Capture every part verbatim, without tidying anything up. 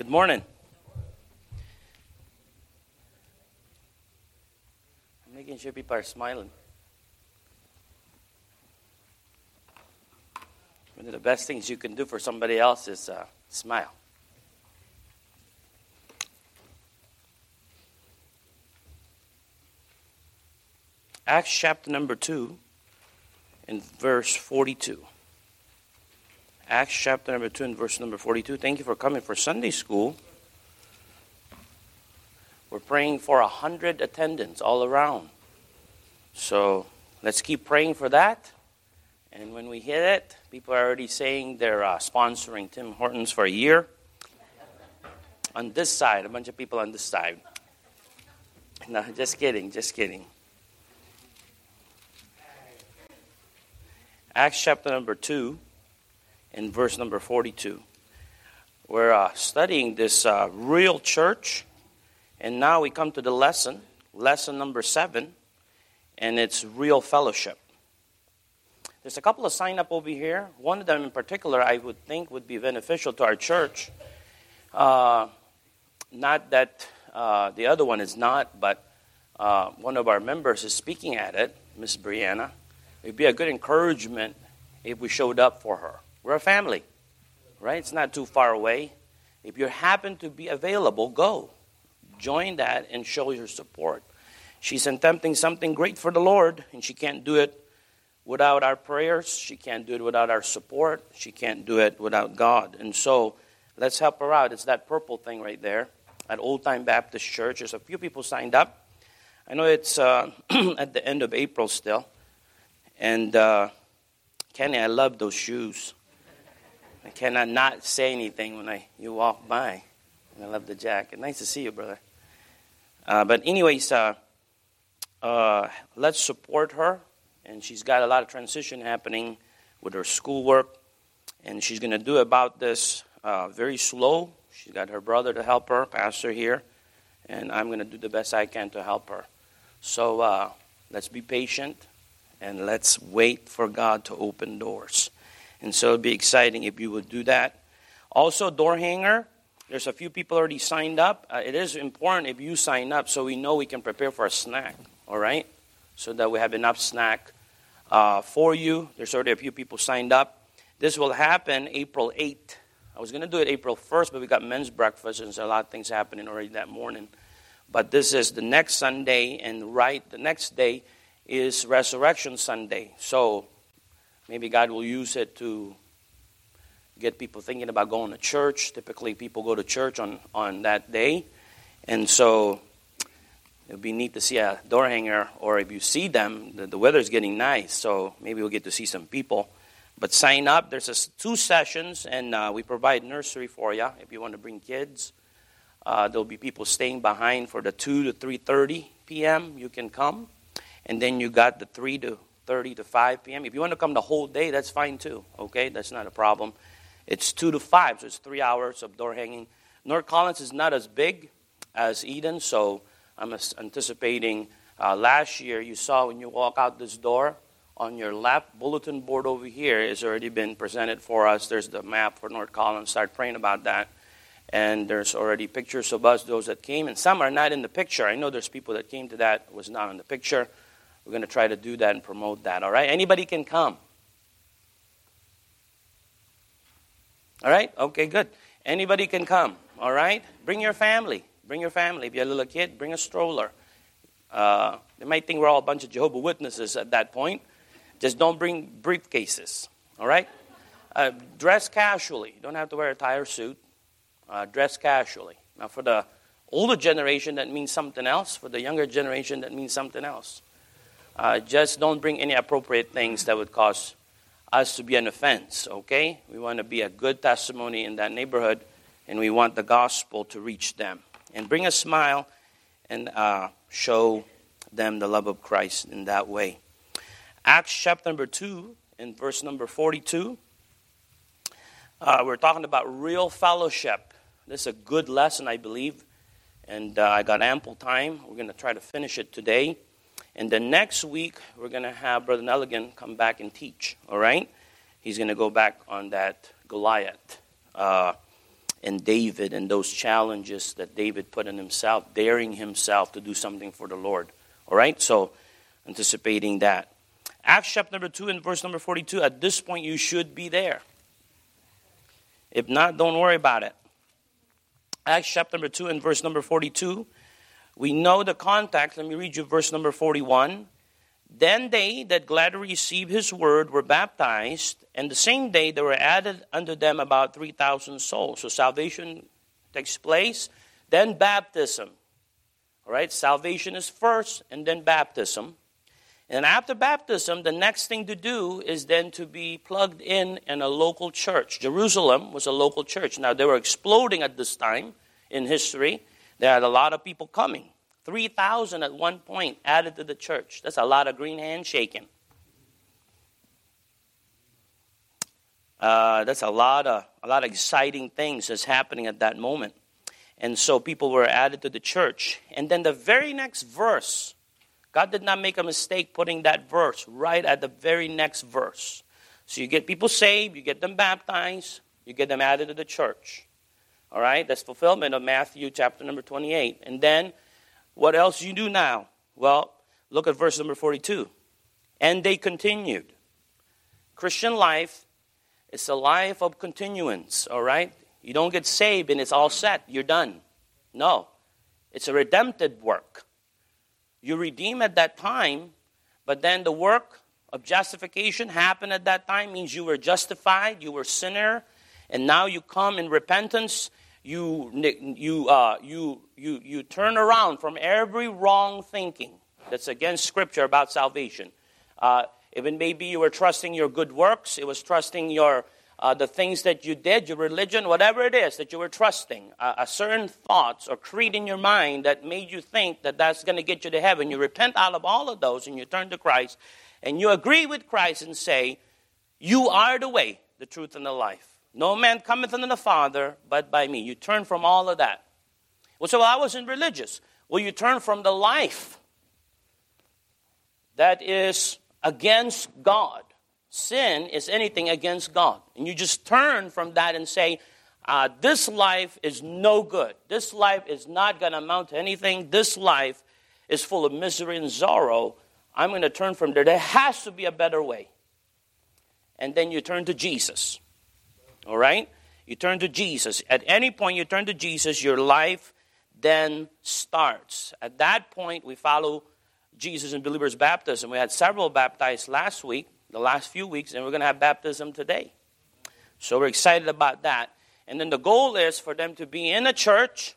Good morning. I'm making sure people are smiling. One of the best things you can do for somebody else is uh, smile. Acts chapter number two in verse forty-two. Acts chapter number two and verse number forty-two. Thank you for coming for Sunday school. We're praying for a hundred attendants all around. So let's keep praying for that. And when we hit it, people are already saying they're uh, sponsoring Tim Hortons for a year. On this side, a bunch of people on this side. No, just kidding, just kidding. Acts chapter number two. In verse number forty-two. We're uh, studying this uh, real church, and now we come to the lesson, lesson number seven, and it's real fellowship. There's a couple of sign up over here. One of them in particular I would think would be beneficial to our church. Uh, not that uh, the other one is not, but uh, one of our members is speaking at it, Miss Brianna. It would be a good encouragement if we showed up for her. We're a family, right? It's not too far away. If you happen to be available, go. Join that and show your support. She's attempting something great for the Lord, and she can't do it without our prayers. She can't do it without our support. She can't do it without God. And so let's help her out. It's that purple thing right there at Old Time Baptist Church. There's a few people signed up. I know it's uh, at the end of April still. And uh, Kenny, I love those shoes. I cannot not say anything when I you walk by. And I love the jacket. Nice to see you, brother. Uh, but anyways, uh, uh, let's support her. And she's got a lot of transition happening with her schoolwork. And she's going to do about this uh, very slow. She's got her brother to help her, pastor here. And I'm going to do the best I can to help her. So uh, let's be patient. And let's wait for God to open doors. And so it'd be exciting if you would do that. Also, door hanger. There's a few people already signed up. Uh, it is important if you sign up so we know we can prepare for a snack. All right? So that we have enough snack uh, for you. There's already a few people signed up. This will happen April eighth. I was going to do it April first, but we got men's breakfast and there's a lot of things happening already that morning. But this is the next Sunday, and right the next day is Resurrection Sunday. So maybe God will use it to get people thinking about going to church. Typically, people go to church on, on that day. And so it would be neat to see a door hanger, or if you see them, the, the weather's getting nice, so maybe we'll get to see some people. But sign up. There's a, two sessions, and uh, we provide nursery for you if you want to bring kids. Uh, there'll be people staying behind for the two to three thirty p.m. You can come. And then you got the three to thirty to five p.m. If you want to come the whole day, that's fine too. Okay, that's not a problem. It's two to five, so it's three hours of door hanging. North Collins is not as big as Eden, so I'm anticipating. Uh, last year, you saw when you walk out this door, on your left bulletin board over here has already been presented for us. There's the map for North Collins. Start praying about that. And there's already pictures of us, those that came, and some are not in the picture. I know there's people that came to that was not in the picture. We're going to try to do that and promote that, all right? Anybody can come. All right? Okay, good. Anybody can come, all right? Bring your family. Bring your family. If you're a little kid, bring a stroller. Uh, they might think we're all a bunch of Jehovah's Witnesses at that point. Just don't bring briefcases, all right? Uh, dress casually. You don't have to wear a tie or suit. Uh, dress casually. Now, for the older generation, that means something else. For the younger generation, that means something else. Uh, just don't bring any appropriate things that would cause us to be an offense, okay? We want to be a good testimony in that neighborhood, and we want the gospel to reach them. And bring a smile and uh, show them the love of Christ in that way. Acts chapter number two, in verse number forty-two, uh, we're talking about real fellowship. This is a good lesson, I believe, and uh, I got ample time. We're going to try to finish it today. And then next week, we're going to have Brother Nelligan come back and teach, all right? He's going to go back on that Goliath. Uh, and David and those challenges that David put in himself, daring himself to do something for the Lord. All right, so anticipating that. Acts chapter number two and verse number forty-two, at this point you should be there. If not, don't worry about it. Acts chapter number two and verse number forty-two, we know the context. Let me read you verse number forty-one. Then they that gladly received his word were baptized, and the same day there were added unto them about three thousand souls. So salvation takes place, then baptism. All right, salvation is first, and then baptism. And after baptism, the next thing to do is then to be plugged in in a local church. Jerusalem was a local church. Now, they were exploding at this time in history. There had a lot of people coming. three thousand at one point added to the church. That's a lot of green handshaking. Uh, that's a lot of a lot of exciting things that's happening at that moment. And so people were added to the church. And then the very next verse, God did not make a mistake putting that verse right at the very next verse. So you get people saved, you get them baptized, you get them added to the church. All right, that's fulfillment of Matthew chapter number twenty-eight. And then what else you do now? Well, look at verse number forty-two. And they continued. Christian life is a life of continuance, all right? You don't get saved and it's all set, you're done. No, it's a redemptive work. You redeem at that time, but then the work of justification happened at that time, means you were justified, you were sinner, and now you come in repentance. You you uh, you you you turn around from every wrong thinking that's against Scripture about salvation. Uh, even maybe you were trusting your good works, it was trusting your uh, the things that you did, your religion, whatever it is that you were trusting, uh, a certain thoughts or creed in your mind that made you think that that's going to get you to heaven. You repent out of all of those and you turn to Christ and you agree with Christ and say, "You are the way, the truth, and the life. No man cometh unto the Father but by me." You turn from all of that. Well, so I wasn't religious. Well, you turn from the life that is against God. Sin is anything against God. And you just turn from that and say, uh, this life is no good. This life is not going to amount to anything. This life is full of misery and sorrow. I'm going to turn from there. There has to be a better way. And then you turn to Jesus. All right? You turn to Jesus. At any point you turn to Jesus, your life then starts. At that point, we follow Jesus in believers' baptism. We had several baptized last week, the last few weeks, and we're going to have baptism today. So we're excited about that. And then the goal is for them to be in a church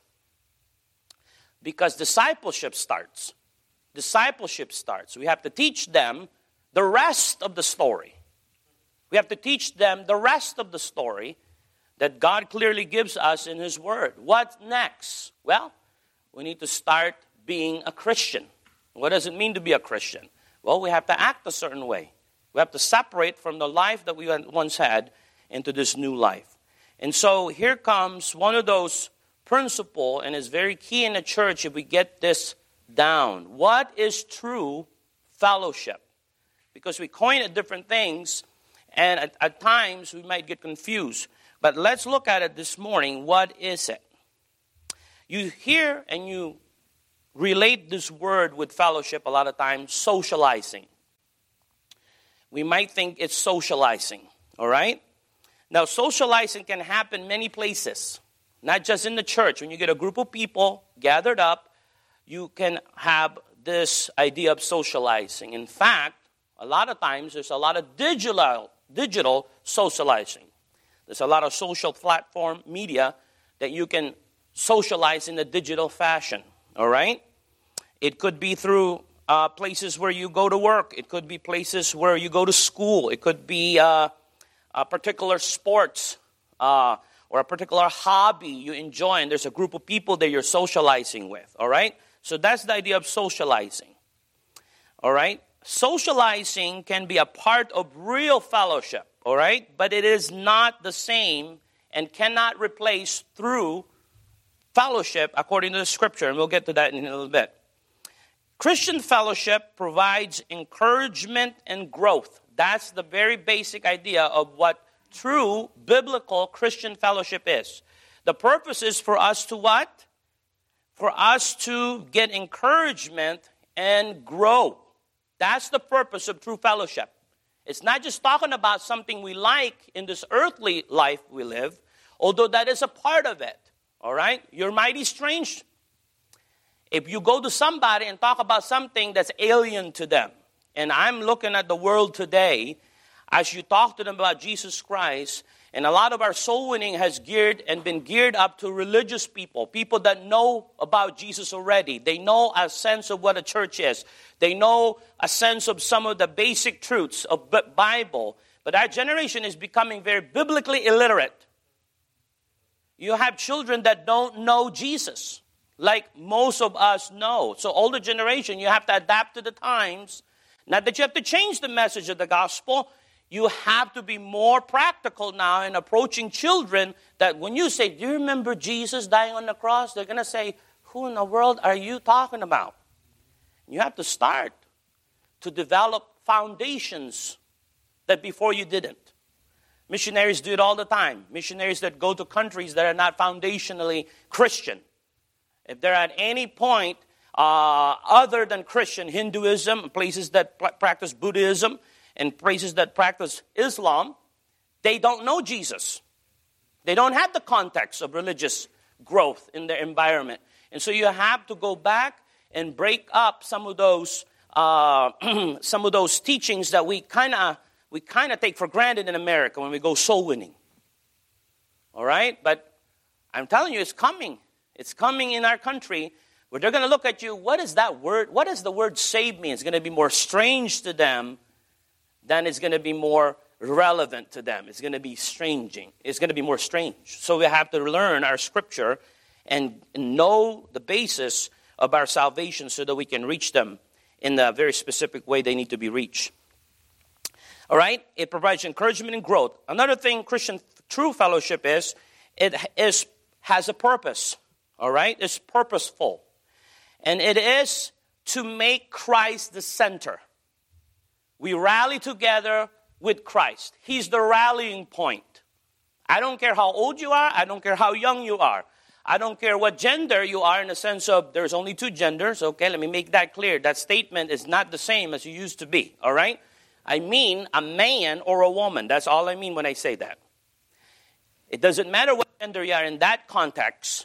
because discipleship starts. Discipleship starts. We have to teach them the rest of the story. We have to teach them the rest of the story that God clearly gives us in His Word. What's next? Well, we need to start being a Christian. What does it mean to be a Christian? Well, we have to act a certain way. We have to separate from the life that we once had into this new life. And so here comes one of those principles, and it's very key in the church if we get this down. What is true fellowship? Because we coin it different things, and at, at times we might get confused. But let's look at it this morning. What is it? You hear and you relate this word with fellowship a lot of times, socializing. We might think it's socializing, all right? Now, socializing can happen many places, not just in the church. When you get a group of people gathered up, you can have this idea of socializing. In fact, a lot of times there's a lot of digital, digital socializing. There's a lot of social platform media that you can socialize in a digital fashion, all right? It could be through uh, places where you go to work. It could be places where you go to school. It could be uh, a particular sports uh, or a particular hobby you enjoy, and there's a group of people that you're socializing with, all right? So that's the idea of socializing, all right? Socializing can be a part of real fellowship, all right? But it is not the same and cannot replace through fellowship according to the Scripture, and we'll get to that in a little bit. Christian fellowship provides encouragement and growth. That's the very basic idea of what true biblical Christian fellowship is. The purpose is for us to what? For us to get encouragement and grow. That's the purpose of true fellowship. It's not just talking about something we like in this earthly life we live, although that is a part of it. All right? You're mighty strange if you go to somebody and talk about something that's alien to them. And I'm looking at the world today as you talk to them about Jesus Christ. And a lot of our soul winning has geared and been geared up to religious people, people that know about Jesus already. They know a sense of what a church is. They know a sense of some of the basic truths of the Bible. But our generation is becoming very biblically illiterate. You have children that don't know Jesus, like most of us know. So older generation, you have to adapt to the times. Not that you have to change the message of the gospel. You have to be more practical now in approaching children, that when you say, do you remember Jesus dying on the cross? They're going to say, who in the world are you talking about? You have to start to develop foundations that before you didn't. Missionaries do it all the time. Missionaries that go to countries that are not foundationally Christian. If they're at any point uh, other than Christian, Hinduism, places that pl- practice Buddhism, and places that practice Islam, they don't know Jesus. They don't have the context of religious growth in their environment. And so you have to go back and break up some of those uh, some of those teachings that we kind of we kind of take for granted in America when we go soul winning. All right? But I'm telling you, it's coming. It's coming in our country where they're going to look at you, what is that word? What does the word save mean? It's going to be more strange to them than it's going to be more relevant to them. It's going to be stranging. It's going to be more strange. So we have to learn our scripture and know the basis of our salvation so that we can reach them in the very specific way they need to be reached. All right? It provides encouragement and growth. Another thing Christian true fellowship is, it is has a purpose. All right? It's purposeful. And it is to make Christ the center. We rally together with Christ. He's the rallying point. I don't care how old you are. I don't care how young you are. I don't care what gender you are, in the sense of there's only two genders. Okay, let me make that clear. That statement is not the same as it used to be. All right? I mean a man or a woman. That's all I mean when I say that. It doesn't matter what gender you are in that context.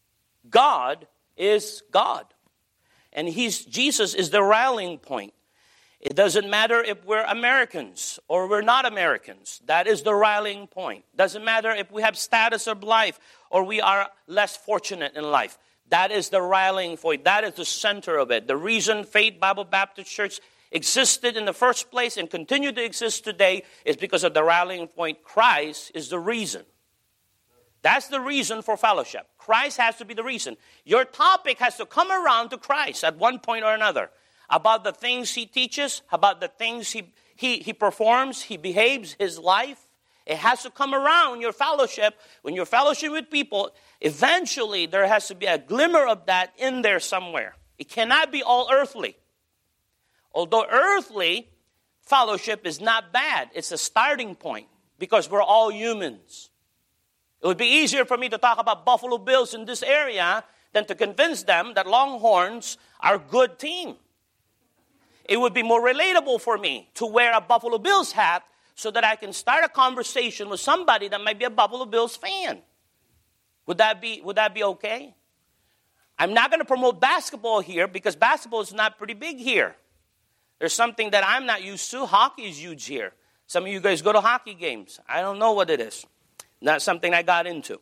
God is God. And he's Jesus is the rallying point. It doesn't matter if we're Americans or we're not Americans. That is the rallying point. Doesn't matter if we have status of life or we are less fortunate in life. That is the rallying point. That is the center of it. The reason Faith Bible Baptist Church existed in the first place and continue to exist today is because of the rallying point. Christ is the reason. That's the reason for fellowship. Christ has to be the reason. Your topic has to come around to Christ at one point or another. About the things he teaches, about the things he, he, he performs, he behaves, his life. It has to come around your fellowship. When you're fellowship with people, eventually there has to be a glimmer of that in there somewhere. It cannot be all earthly. Although earthly fellowship is not bad. It's a starting point because we're all humans. It would be easier for me to talk about Buffalo Bills in this area than to convince them that Longhorns are a good team. It would be more relatable for me to wear a Buffalo Bills hat so that I can start a conversation with somebody that might be a Buffalo Bills fan. Would that be, would that be okay? I'm not going to promote basketball here because basketball is not pretty big here. There's something that I'm not used to. Hockey is huge here. Some of you guys go to hockey games. I don't know what it is. Not something I got into.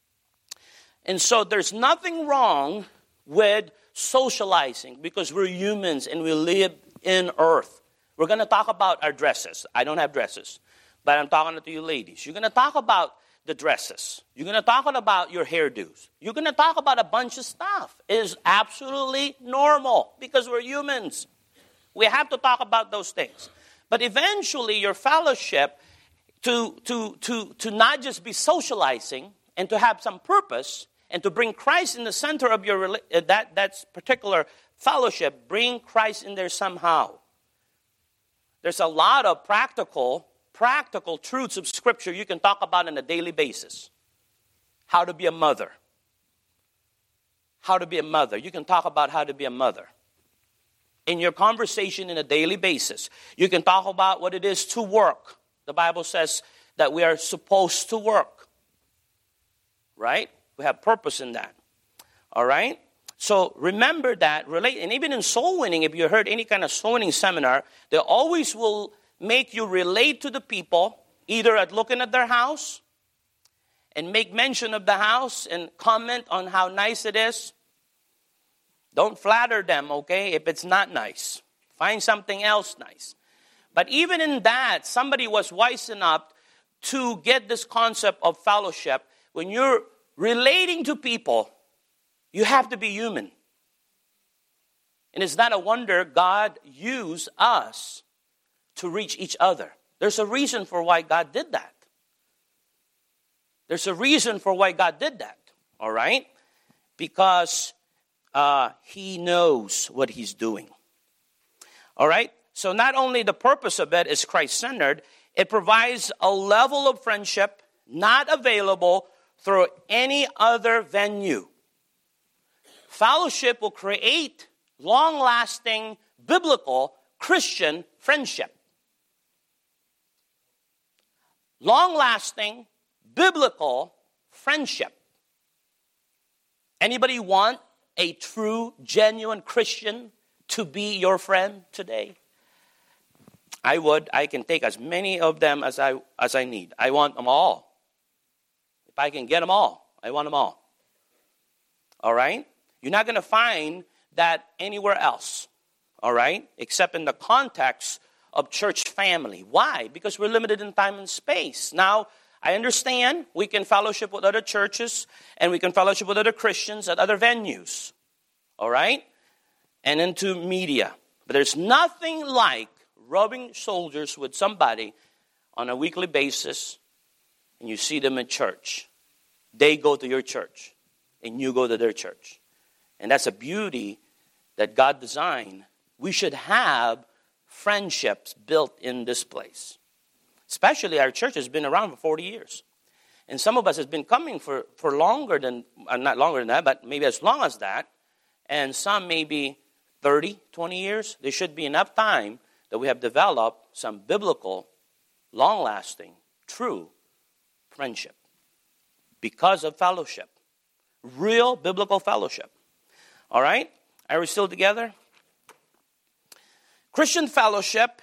And so there's nothing wrong with socializing because we're humans and we live in earth. We're going to talk about our dresses. I don't have dresses, but I'm talking to you ladies. You're going to talk about the dresses. You're going to talk about your hairdos. You're going to talk about a bunch of stuff. It is absolutely normal because we're humans. We have to talk about those things. But eventually your fellowship to, to, to, to not just be socializing and to have some purpose and to bring Christ in the center of your uh, that, that particular fellowship, bring Christ in there somehow. There's a lot of practical, practical truths of Scripture you can talk about on a daily basis. how to be a mother. How to be a mother. You can talk about how to be a mother. In your conversation on a daily basis, you can talk about what it is to work. The Bible says that we are supposed to work. Right? We have purpose in that. All right? So remember that. Relate, and even in soul winning, if you heard any kind of soul winning seminar, they always will make you relate to the people, either at looking at their house and make mention of the house and comment on how nice it is. Don't flatter them, okay, if it's not nice. Find something else nice. But even in that, somebody was wise enough to get this concept of fellowship. When you're relating to people, you have to be human. And it's not a wonder God used us to reach each other. There's a reason for why God did that. There's a reason for why God did that. All right? Because uh, He knows what He's doing. All right? So not only the purpose of it is Christ-centered, it provides a level of friendship not available through any other venue. Fellowship will create long-lasting, biblical, Christian friendship. Long-lasting, biblical friendship. Anybody want a true, genuine Christian to be your friend today? I would. I can take as many of them as I as I need. I want them all. If I can get them all, I want them all. All right? You're not going to find that anywhere else. All right? Except in the context of church family. Why? Because we're limited in time and space. Now, I understand we can fellowship with other churches and we can fellowship with other Christians at other venues. All right? And into media. But there's nothing like rubbing shoulders with somebody on a weekly basis and you see them in church. They go to your church and you go to their church. And that's a beauty that God designed. We should have friendships built in this place. Especially our church has been around for forty years. And some of us has been coming for, for longer than, uh, not longer than that, but maybe as long as that. And some maybe thirty, twenty years. There should be enough time that we have developed some biblical, long-lasting, true friendship. Because of fellowship. Real biblical fellowship. All right? Are we still together? Christian fellowship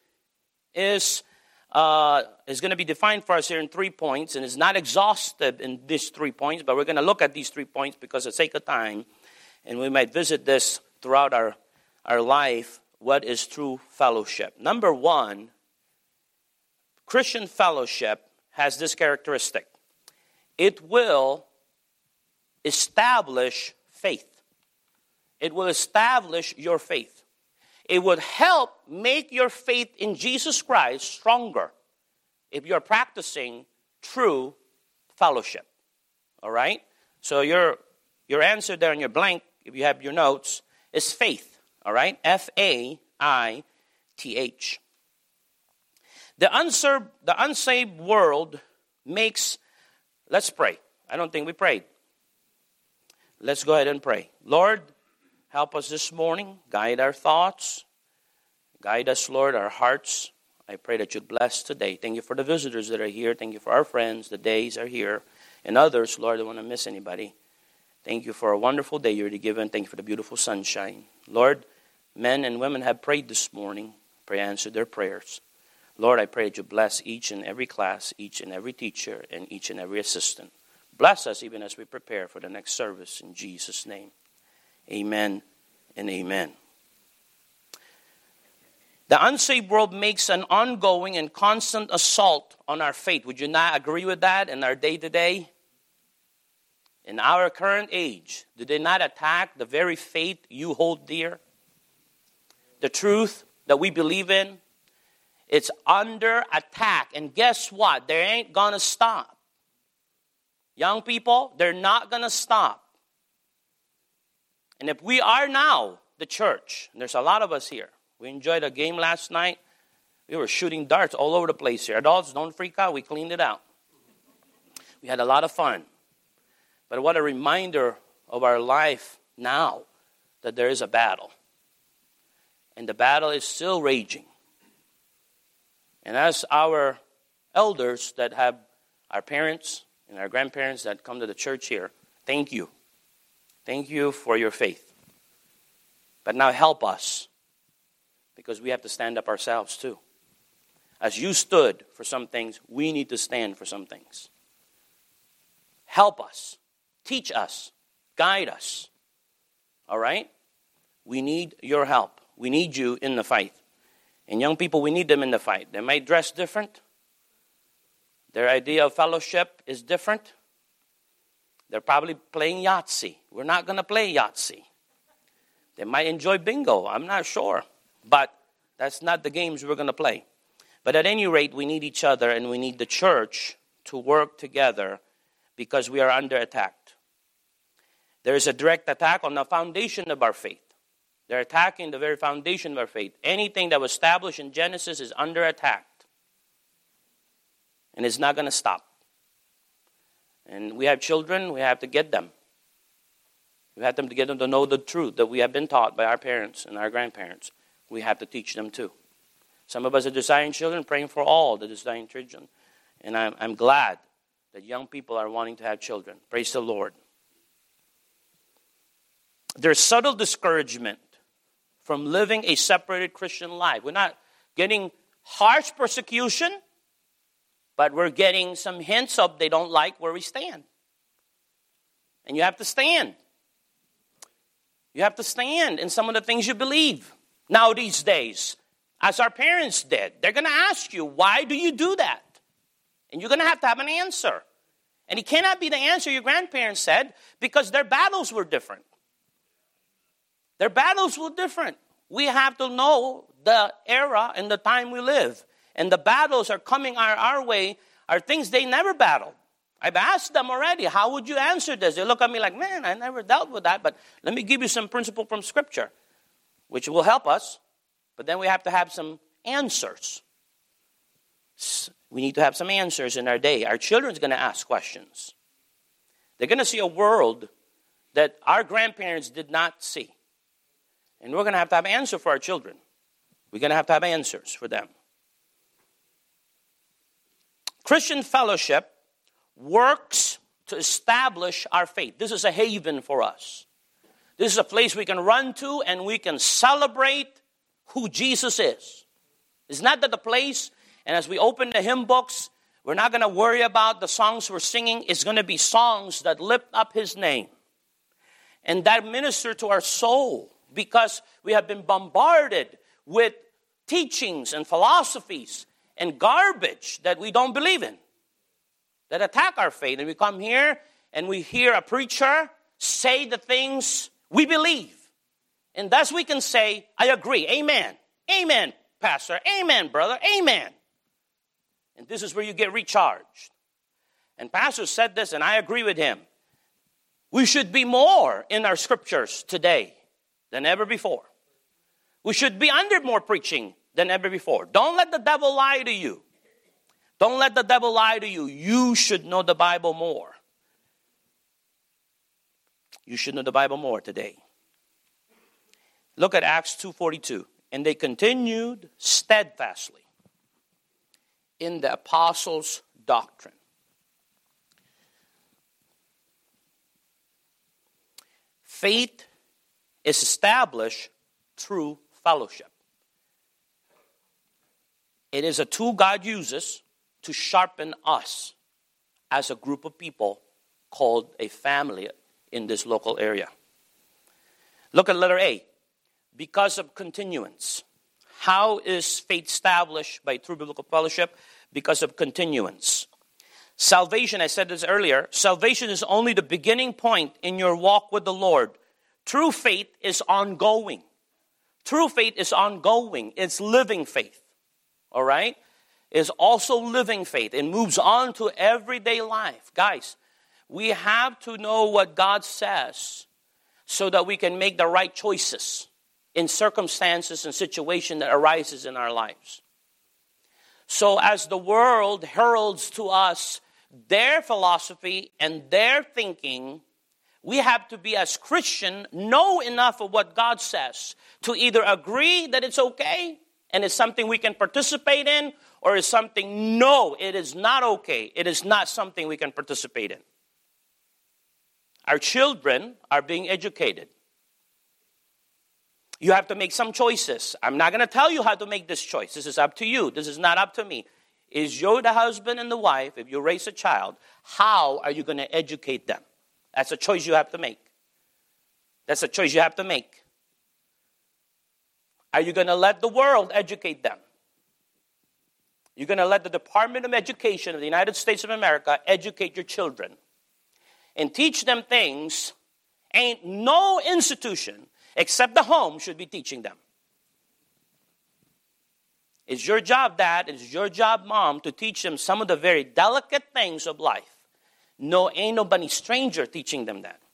is uh, is going to be defined for us here in three points, and it's not exhaustive in these three points, but we're going to look at these three points because of the sake of time, and we might visit this throughout our, our life. What is true fellowship? Number one, Christian fellowship has this characteristic. It will establish faith. It will establish your faith. It would help make your faith in Jesus Christ stronger if you're practicing true fellowship. All right? So your, your answer there in your blank, if you have your notes, is faith. All right? F A I T H. The unsaved, the unsaved world makes, let's pray. I don't think we prayed. Let's go ahead and pray. Lord, help us this morning. Guide our thoughts. Guide us, Lord, our hearts. I pray that you'd bless today. Thank you for the visitors that are here. Thank you for our friends. The days are here. And others, Lord, I don't want to miss anybody. Thank you for a wonderful day you're given. Thank you for the beautiful sunshine. Lord, men and women have prayed this morning. Pray answer their prayers. Lord, I pray that you bless each and every class, each and every teacher, and each and every assistant. Bless us even as we prepare for the next service in Jesus' name. Amen and amen. The unsaved world makes an ongoing and constant assault on our faith. Would you not agree with that in our day-to-day? In our current age, do they not attack the very faith you hold dear? The truth that we believe in, it's under attack. And guess what? They ain't going to stop. Young people, they're not going to stop. And if we are now the church, and there's a lot of us here, we enjoyed a game last night. We were shooting darts all over the place here. Adults, don't freak out. We cleaned it out. We had a lot of fun. But what a reminder of our life now that there is a battle. And the battle is still raging. And as our elders that have our parents and our grandparents that come to the church here, thank you. Thank you for your faith. But now help us, because we have to stand up ourselves too. As you stood for some things, we need to stand for some things. Help us. Teach us. Guide us. All right? We need your help. We need you in the fight. And young people, we need them in the fight. They might dress different. Their idea of fellowship is different. They're probably playing Yahtzee. We're not going to play Yahtzee. They might enjoy bingo. I'm not sure. But that's not the games we're going to play. But at any rate, we need each other and we need the church to work together because we are under attack. There is a direct attack on the foundation of our faith. They're attacking the very foundation of our faith. Anything that was established in Genesis is under attack. And it's not going to stop. And we have children, we have to get them. We have them to get them to know the truth that we have been taught by our parents and our grandparents. We have to teach them too. Some of us are desiring children, praying for all the desiring children. And I'm, I'm glad that young people are wanting to have children. Praise the Lord. There's subtle discouragement from living a separated Christian life. We're not getting harsh persecution, but we're getting some hints of they don't like where we stand. And you have to stand. You have to stand in some of the things you believe. Now these days, as our parents did, they're going to ask you, why do you do that? And you're going to have to have an answer. And it cannot be the answer your grandparents said, because their battles were different. Their battles were different. We have to know the era and the time we live. And the battles are coming our, our way are things they never battled. I've asked them already, how would you answer this? They look at me like, man, I never dealt with that. But let me give you some principle from Scripture, which will help us. But then we have to have some answers. We need to have some answers in our day. Our children's going to ask questions. They're going to see a world that our grandparents did not see. And we're going to have to have an answer for our children. We're going to have to have answers for them. Christian fellowship works to establish our faith. This is a haven for us. This is a place we can run to and we can celebrate who Jesus is. It's not that the place, and as we open the hymn books, we're not going to worry about the songs we're singing. It's going to be songs that lift up His name and that minister to our soul, because we have been bombarded with teachings and philosophies and garbage that we don't believe in, that attack our faith. And we come here and we hear a preacher say the things we believe. And thus we can say, I agree, amen, amen, pastor, amen, brother, amen. And this is where you get recharged. And pastor said this, and I agree with him. We should be more in our scriptures today than ever before. We should be under more preaching than ever before. Don't let the devil lie to you. Don't let the devil lie to you. You should know the Bible more. You should know the Bible more today. Look at Acts two forty-two. And they continued steadfastly in the apostles' doctrine. Faith is established through fellowship. It is a tool God uses to sharpen us as a group of people called a family in this local area. Look at letter A. Because of continuance. How is faith established by true biblical fellowship? Because of continuance. Salvation, I said this earlier, salvation is only the beginning point in your walk with the Lord. True faith is ongoing. True faith is ongoing. It's living faith. All right? It's also living faith. It moves on to everyday life. Guys, we have to know what God says so that we can make the right choices in circumstances and situations that arises in our lives. So as the world heralds to us their philosophy and their thinking. We have to be, as Christian, know enough of what God says to either agree that it's okay and it's something we can participate in, or is something, no, it is not okay. It is not something we can participate in. Our children are being educated. You have to make some choices. I'm not going to tell you how to make this choice. This is up to you. This is not up to me. Is you the husband and the wife, if you raise a child, how are you going to educate them? That's a choice you have to make. That's a choice you have to make. Are you going to let the world educate them? You're going to let the Department of Education of the United States of America educate your children and teach them things ain't no institution except the home should be teaching them. It's your job, Dad, it's your job, Mom, to teach them some of the very delicate things of life. No, ain't nobody stranger teaching them that.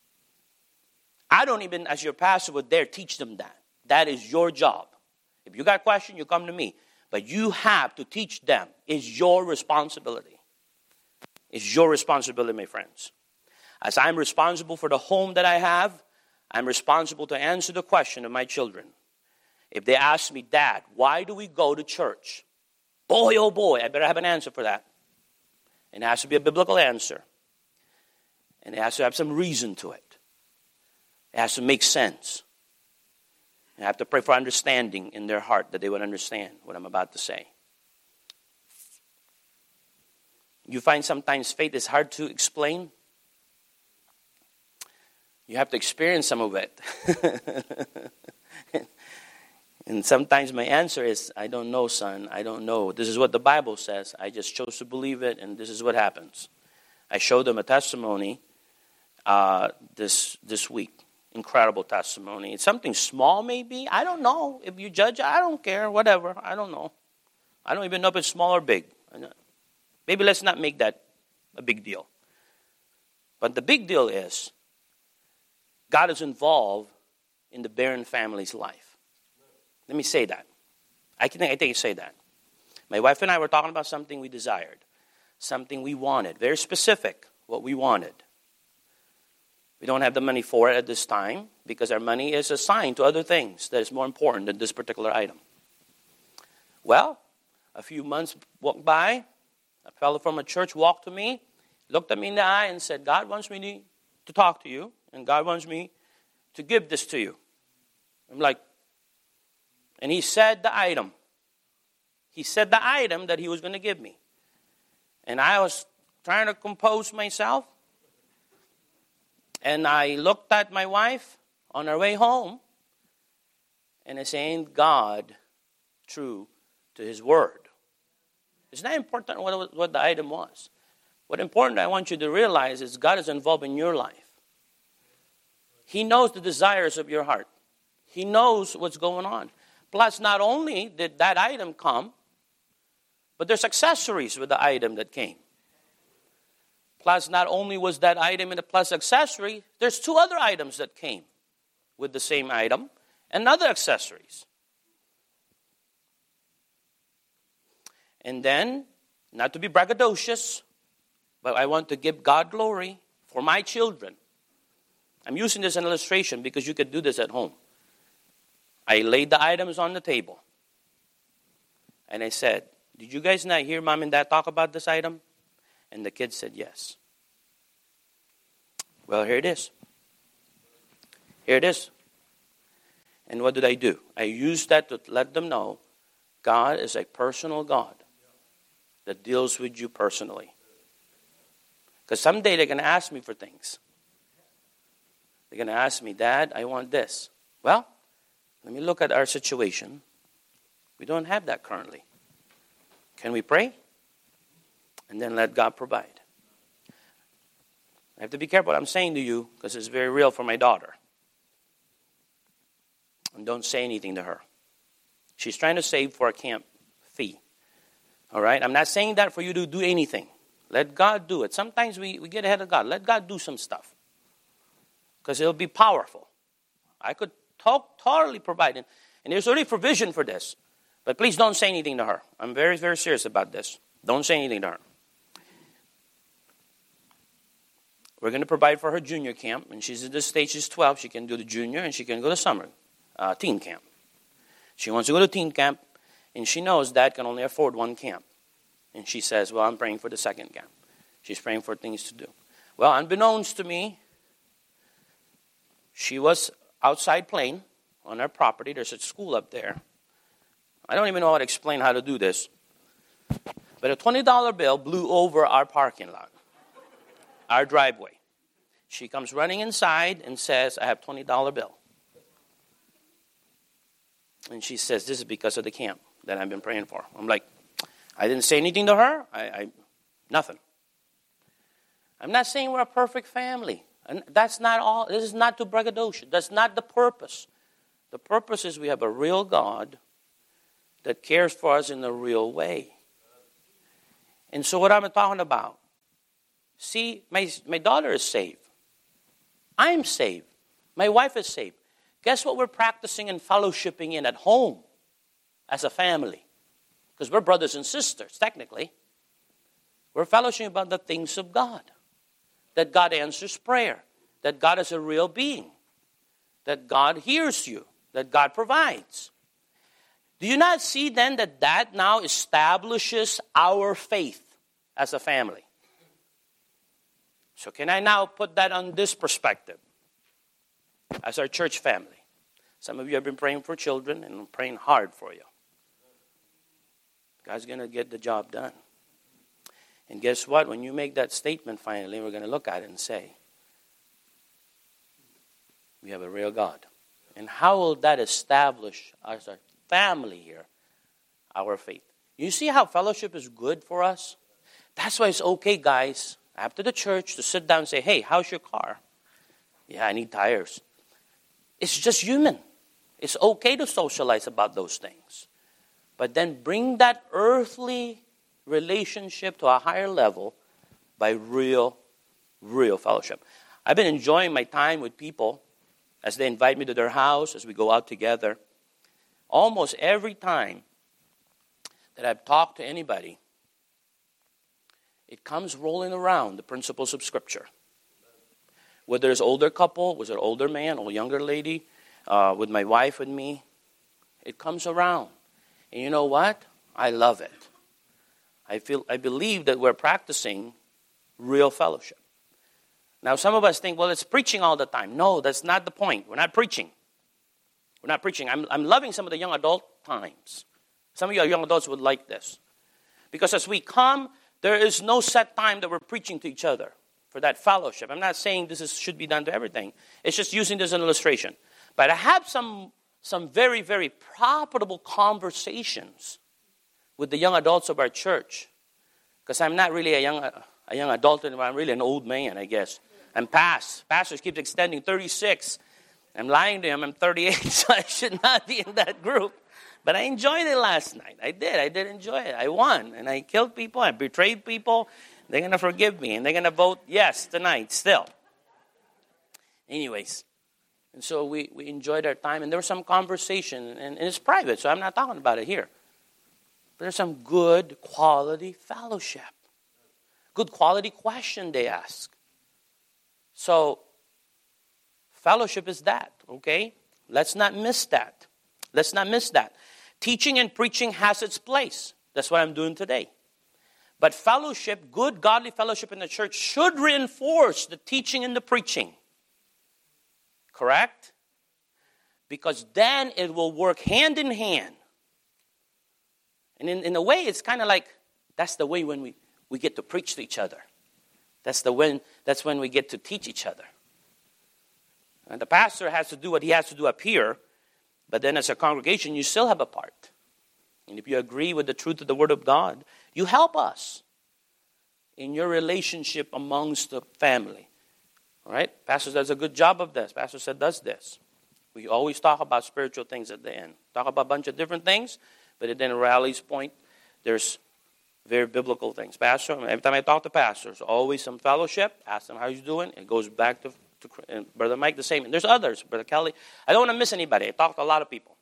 I don't even, as your pastor, would dare teach them that. That is your job. If you got a question, you come to me. But you have to teach them. It's your responsibility. It's your responsibility, my friends. As I'm responsible for the home that I have, I'm responsible to answer the question of my children. If they ask me, Dad, why do we go to church? Boy, oh boy, I better have an answer for that. And it has to be a biblical answer. And it has to have some reason to it. It has to make sense. I have to pray for understanding in their heart that they would understand what I'm about to say. You find sometimes faith is hard to explain. You have to experience some of it. And sometimes my answer is, I don't know, son. I don't know. This is what the Bible says. I just chose to believe it, and this is what happens. I showed them a testimony uh, this this week. Incredible testimony. It's something small, maybe. I don't know. If you judge, I don't care. Whatever. I don't know. I don't even know if it's small or big. Maybe let's not make that a big deal. But the big deal is, God is involved in the Barron family's life. Let me say that. I can I think I say that. My wife and I were talking about something we desired. Something we wanted. Very specific, what we wanted. We don't have the money for it at this time because our money is assigned to other things that is more important than this particular item. Well, a few months walked by. A fellow from a church walked to me, looked at me in the eye and said, God wants me to talk to you, and God wants me to give this to you. I'm like, and he said the item. He said the item that he was going to give me. And I was trying to compose myself. And I looked at my wife on our way home. And I said, ain't God true to his word? It's not important what, what the item was. What important I want you to realize is God is involved in your life. He knows the desires of your heart. He knows what's going on. Plus, not only did that item come, but there's accessories with the item that came. Plus, not only was that item in a plus accessory, there's two other items that came with the same item and other accessories. And then, not to be braggadocious, but I want to give God glory for my children. I'm using this as an illustration because you could do this at home. I laid the items on the table. And I said, did you guys not hear Mom and Dad talk about this item? And the kids said, yes. Well, here it is. Here it is. And what did I do? I used that to let them know God is a personal God that deals with you personally. Because someday they're going to ask me for things. They're going to ask me, Dad, I want this. Well, let me look at our situation. We don't have that currently. Can we pray? And then let God provide. I have to be careful what I'm saying to you because it's very real for my daughter. And don't say anything to her. She's trying to save for a camp fee. All right? I'm not saying that for you to do anything. Let God do it. Sometimes we, we get ahead of God. Let God do some stuff. Because it'll be powerful. I could talk, totally provide. And, and there's already provision for this. But please don't say anything to her. I'm very, very serious about this. Don't say anything to her. We're going to provide for her junior camp. And she's at this stage, she's twelve. She can do the junior and she can go to summer uh, teen camp. She wants to go to teen camp, and she knows Dad can only afford one camp. And she says, well, I'm praying for the second camp. She's praying for things to do. Well, unbeknownst to me, she was outside playing on our property. There's a school up there. I don't even know how to explain how to do this. But a twenty dollar bill blew over our parking lot, our driveway. She comes running inside and says, I have a twenty dollar bill. And she says, this is because of the camp that I've been praying for. I'm like, I didn't say anything to her. I, I nothing. I'm not saying we're a perfect family. And that's not all. This is not to braggadocio. That's not the purpose. The purpose is we have a real God that cares for us in a real way. And so what I'm talking about, see, my, my daughter is saved. I'm saved. My wife is saved. Guess what we're practicing and fellowshipping in at home as a family? Because we're brothers and sisters, technically. We're fellowshipping about the things of God. That God answers prayer. That God is a real being. That God hears you. That God provides. Do you not see then that that now establishes our faith as a family? So can I now put that on this perspective? As our church family. Some of you have been praying for children, and I'm praying hard for you. God's going to get the job done. And guess what? When you make that statement finally, we're going to look at it and say, we have a real God. And how will that establish as a family here, our faith? You see how fellowship is good for us? That's why it's okay, guys, after the church to sit down and say, hey, how's your car? Yeah, I need tires. It's just human. It's okay to socialize about those things. But then bring that earthly relationship to a higher level by real, real fellowship. I've been enjoying my time with people as they invite me to their house, as we go out together. Almost every time that I've talked to anybody, it comes rolling around the principles of Scripture. Whether it's older couple, was it an older man or younger lady, uh, with my wife and me, it comes around. And you know what? I love it. I feel, I believe that we're practicing real fellowship. Now, some of us think, well, it's preaching all the time. No, that's not the point. We're not preaching. We're not preaching. I'm, I'm loving some of the young adult times. Some of you young adults would like this. Because as we come, there is no set time that we're preaching to each other for that fellowship. I'm not saying this is, should be done to everything. It's just using this as an illustration. But I have some, some very, very profitable conversations with the young adults of our church. Because I'm not really a young, a young adult anymore. I'm really an old man, I guess. I'm past. Pastors keep extending thirty-six. I'm lying to him. I'm thirty-eight, so I should not be in that group. But I enjoyed it last night. I did. I did enjoy it. I won. And I killed people. I betrayed people. They're going to forgive me. And they're going to vote yes tonight still. Anyways. And so we, we enjoyed our time. And there was some conversation. And, and it's private, so I'm not talking about it here. But there's some good quality fellowship. Good quality question they ask. So, fellowship is that, okay? Let's not miss that. Let's not miss that. Teaching and preaching has its place. That's what I'm doing today. But fellowship, good godly fellowship in the church should reinforce the teaching and the preaching. Correct? Because then it will work hand in hand. And in, in a way, it's kind of like, that's the way when we, we get to preach to each other. That's the when that's when we get to teach each other. And the pastor has to do what he has to do up here, but then as a congregation, you still have a part. And if you agree with the truth of the Word of God, you help us in your relationship amongst the family. All right? Pastor does a good job of this. Pastor said does this. We always talk about spiritual things at the end. Talk about a bunch of different things, but then Rally's point, there's very biblical things. Pastor, every time I talk to pastors, always some fellowship. Ask them how you doing. It goes back to, to and Brother Mike, the same. And there's others. Brother Kelly. I don't want to miss anybody. I talk to a lot of people.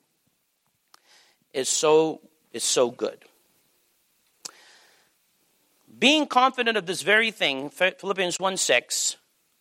It's so, it's so good. Being confident of this very thing, Philippians one six,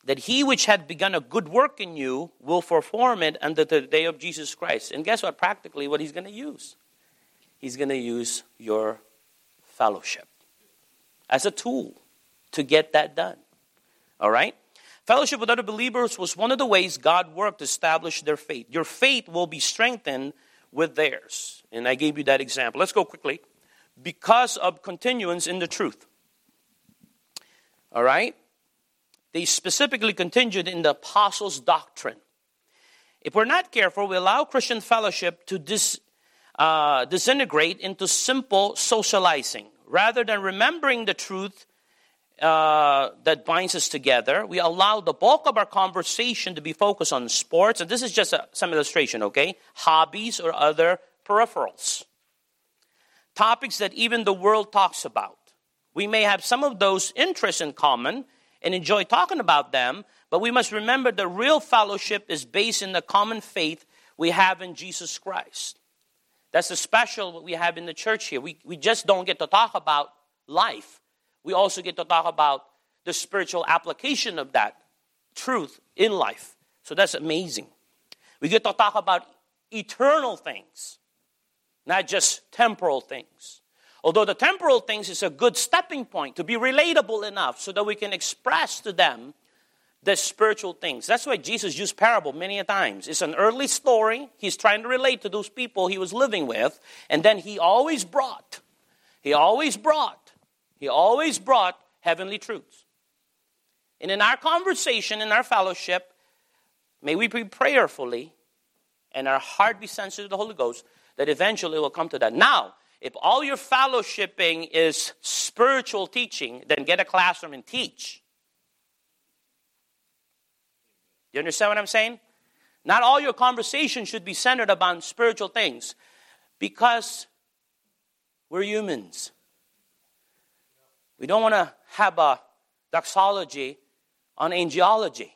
that he which had begun a good work in you will perform it until the day of Jesus Christ. And guess what? Practically what he's going to use. He's going to use your fellowship as a tool to get that done. All right? Fellowship with other believers was one of the ways God worked to establish their faith. Your faith will be strengthened with theirs. And I gave you that example. Let's go quickly. Because of continuance in the truth. All right? They specifically continued in the apostles' doctrine. If we're not careful, we allow Christian fellowship to dis, uh, disintegrate into simple socializing. Rather than remembering the truth uh, that binds us together, we allow the bulk of our conversation to be focused on sports. And this is just a, some illustration, okay? Hobbies or other peripherals. Topics that even the world talks about. We may have some of those interests in common and enjoy talking about them, but we must remember the real fellowship is based in the common faith we have in Jesus Christ. That's the special what we have in the church here. We, we just don't get to talk about life. We also get to talk about the spiritual application of that truth in life. So that's amazing. We get to talk about eternal things, not just temporal things. Although the temporal things is a good stepping point to be relatable enough so that we can express to them the spiritual things. That's why Jesus used parable many a times. It's an early story. He's trying to relate to those people he was living with. And then he always brought, he always brought, he always brought heavenly truths. And in our conversation, in our fellowship, may we be prayerfully and our heart be sensitive to the Holy Ghost that eventually will come to that. Now, if all your fellowshipping is spiritual teaching, then get a classroom and teach. You understand what I'm saying? Not all your conversation should be centered upon spiritual things because we're humans. We don't want to have a doxology on angiology.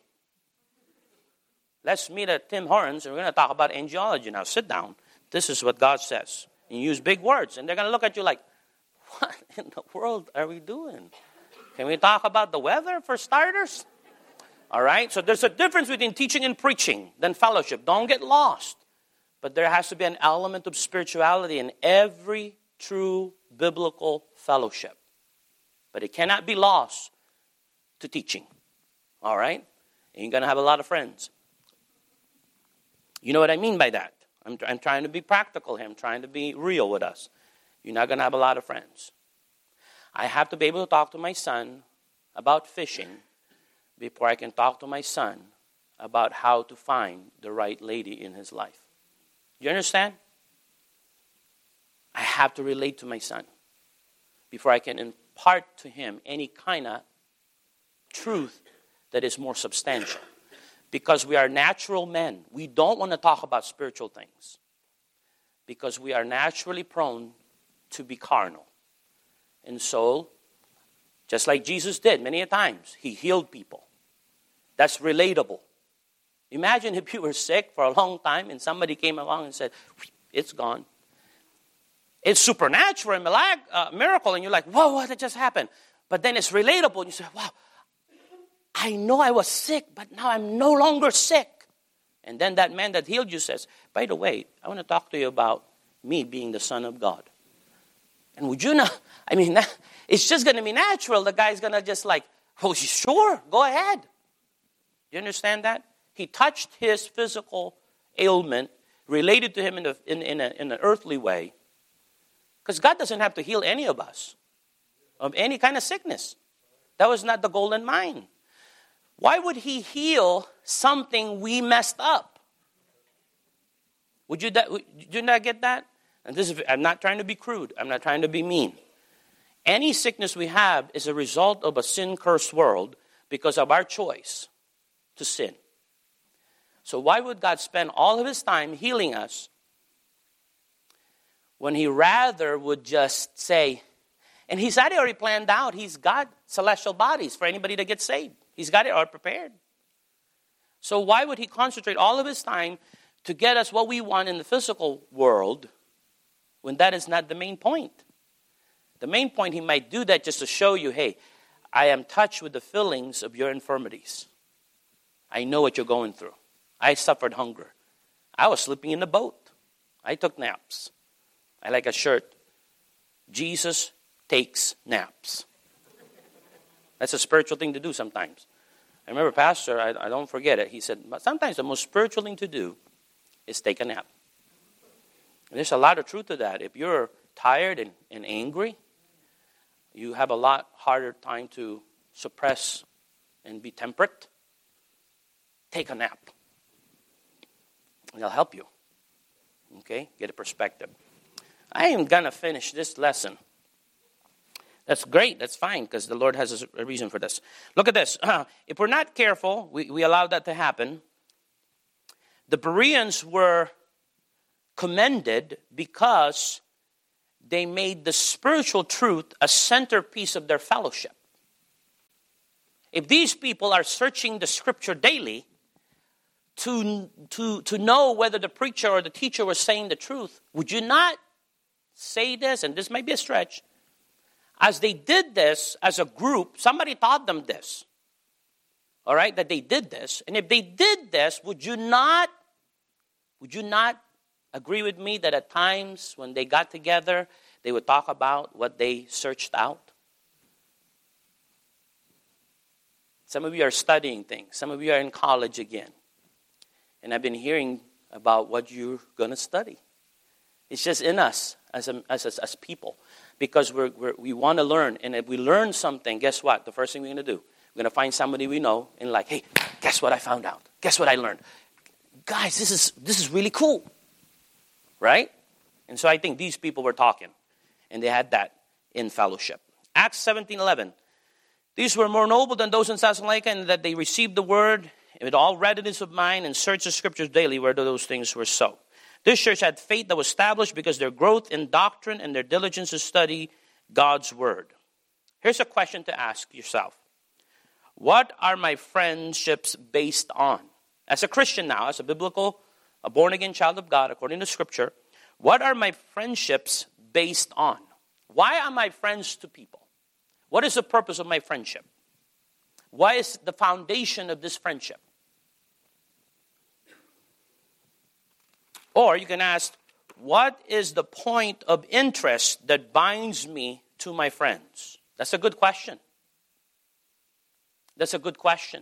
Let's meet at Tim Hortons and we're going to talk about angiology. Now sit down. This is what God says. You use big words, and they're going to look at you like, what in the world are we doing? Can we talk about the weather for starters? All right? So there's a difference between teaching and preaching than fellowship. Don't get lost. But there has to be an element of spirituality in every true biblical fellowship. But it cannot be lost to teaching. All right? And you're going to have a lot of friends. You know what I mean by that? I'm, I'm trying to be practical here. I'm trying to be real with us. You're not going to have a lot of friends. I have to be able to talk to my son about fishing before I can talk to my son about how to find the right lady in his life. You understand? I have to relate to my son before I can impart to him any kind of truth that is more substantial. Because we are natural men. We don't want to talk about spiritual things. Because we are naturally prone to be carnal. And so, just like Jesus did many a times, he healed people. That's relatable. Imagine if you were sick for a long time and somebody came along and said, it's gone. It's supernatural, a miracle, and you're like, whoa, what just happened? But then it's relatable, and you say, wow, I know I was sick, but now I'm no longer sick. And then that man that healed you says, by the way, I want to talk to you about me being the Son of God. And would you not, I mean, it's just going to be natural. The guy's going to just like, oh, sure, go ahead. You understand that? He touched his physical ailment, related to him in, a, in, in, a, in an earthly way. Because God doesn't have to heal any of us of any kind of sickness. That was not the goal in mind. Why would he heal something we messed up? Would you, would you not get that? And this is, I'm not trying to be crude. I'm not trying to be mean. Any sickness we have is a result of a sin-cursed world because of our choice to sin. So why would God spend all of his time healing us when he rather would just say, and he's had it already planned out. He's got celestial bodies for anybody to get saved. He's got it all prepared. So why would he concentrate all of his time to get us what we want in the physical world when that is not the main point? The main point, he might do that just to show you, hey, I am touched with the feelings of your infirmities. I know what you're going through. I suffered hunger. I was sleeping in the boat. I took naps. I like a shirt. Jesus takes naps. That's a spiritual thing to do sometimes. I remember Pastor, I, I don't forget it, he said, but sometimes the most spiritual thing to do is take a nap. And there's a lot of truth to that. If you're tired and, and angry, you have a lot harder time to suppress and be temperate. Take a nap. It'll help you. Okay? Get a perspective. I am going to finish this lesson. That's great. That's fine because the Lord has a reason for this. Look at this. If we're not careful, we, we allow that to happen. The Bereans were commended because they made the spiritual truth a centerpiece of their fellowship. If these people are searching the scripture daily to, to, to know whether the preacher or the teacher was saying the truth, would you not say this, and this might be a stretch, as they did this as a group, somebody taught them this, all right, that they did this, and if they did this, would you not, would you not agree with me that at times when they got together, they would talk about what they searched out? Some of you are studying things. Some of you are in college again. And I've been hearing about what you're going to study. It's just in us as a, as, as, as people. Because we're, we're, we want to learn. And if we learn something, guess what? The first thing we're going to do, we're going to find somebody we know and like, hey, guess what I found out? Guess what I learned? Guys, this is this is really cool. Right? And so I think these people were talking. And they had that in fellowship. Acts seventeen eleven. These were more noble than those in Thessalonica, and that they received the word with all readiness of mind and searched the scriptures daily whether those things were so. This church had faith that was established because their growth in doctrine and their diligence to study God's word. Here's a question to ask yourself. What are my friendships based on? As a Christian now, as a biblical, a born-again child of God, according to Scripture, what are my friendships based on? Why am I friends to people? What is the purpose of my friendship? What is the foundation of this friendship? Or you can ask, what is the point of interest that binds me to my friends? That's a good question. That's a good question.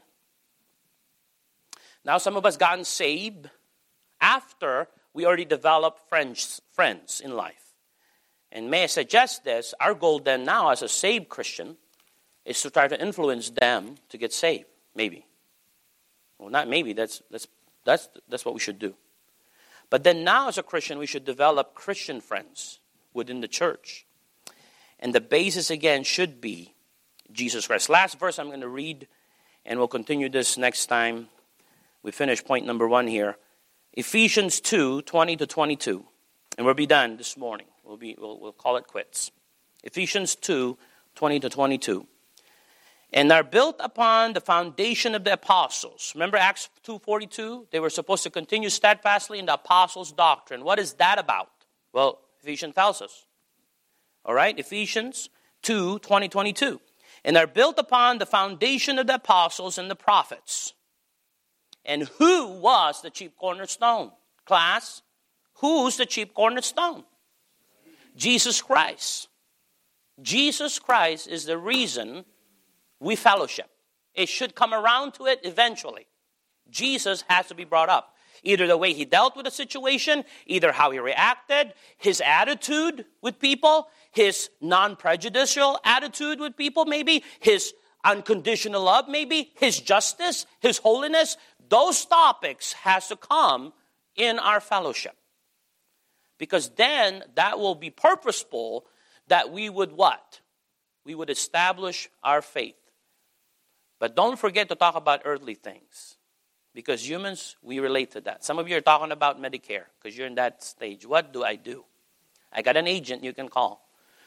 Now, some of us gotten saved after we already developed friends, friends in life. And may I suggest this, our goal then now as a saved Christian is to try to influence them to get saved. Maybe. Well, not maybe, that's, that's, that's, that's what we should do. But then now as a Christian, we should develop Christian friends within the church. And the basis again should be Jesus Christ. Last verse I'm going to read, and we'll continue this next time we finish point number one here. Ephesians two, twenty to twenty-two. And we'll be done this morning. We'll be we'll, we'll call it quits. Ephesians two, twenty to twenty-two. And are built upon the foundation of the apostles. Remember Acts two forty-two? They were supposed to continue steadfastly in the apostles' doctrine. What is that about? Well, Ephesians tells us. All right, Ephesians two, twenty, twenty-two. And are built upon the foundation of the apostles and the prophets. And who was the chief cornerstone? Class, who's the chief cornerstone? Jesus Christ. Jesus Christ is the reason we fellowship. It should come around to it eventually. Jesus has to be brought up. Either the way he dealt with a situation, either how he reacted, his attitude with people, his non-prejudicial attitude with people, maybe his unconditional love, maybe his justice, his holiness. Those topics has to come in our fellowship. Because then that will be purposeful that we would what? We would establish our faith. But don't forget to talk about earthly things. Because humans, we relate to that. Some of you are talking about Medicare because you're in that stage. What do I do? I got an agent you can call.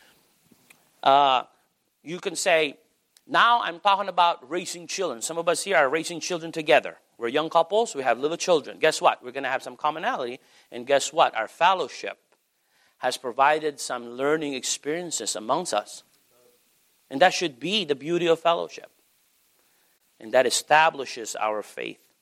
Uh, you can say, now I'm talking about raising children. Some of us here are raising children together. We're young couples. We have little children. Guess what? We're going to have some commonality. And guess what? Our fellowship has provided some learning experiences amongst us. And that should be the beauty of fellowship. And that establishes our faith.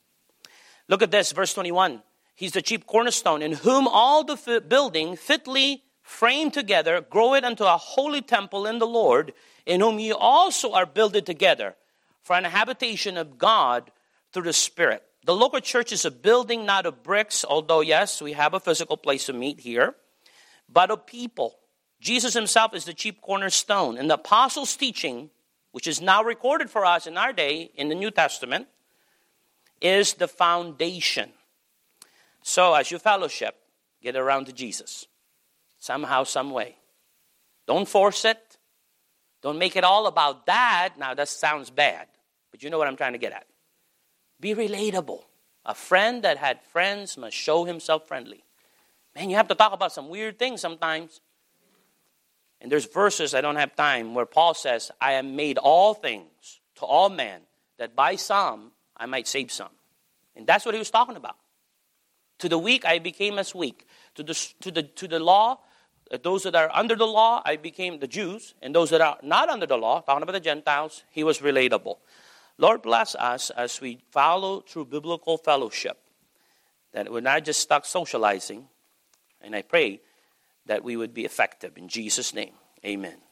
Look at this, verse twenty-one. He's the chief cornerstone, in whom all the fi- building fitly framed together groweth unto a holy temple in the Lord, in whom ye also are builded together for an habitation of God through the Spirit. The local church is a building not of bricks, although yes, we have a physical place to meet here, but of people. Jesus himself is the chief cornerstone. And the apostles' teaching, which is now recorded for us in our day in the New Testament, is the foundation. So as you fellowship, get around to Jesus. Somehow, some way. Don't force it. Don't make it all about that. Now that sounds bad. But you know what I'm trying to get at. Be relatable. A friend that had friends must show himself friendly. Man, you have to talk about some weird things sometimes. And there's verses, I don't have time, where Paul says, I am made all things to all men, that by some I might save some. And that's what he was talking about. To the weak, I became as weak. To the, to the, to the law, those that are under the law, I became the Jews. And those that are not under the law, talking about the Gentiles, he was relatable. Lord bless us as we follow through biblical fellowship. That we're not just stuck socializing. And I pray that we would be effective. In Jesus' name, amen.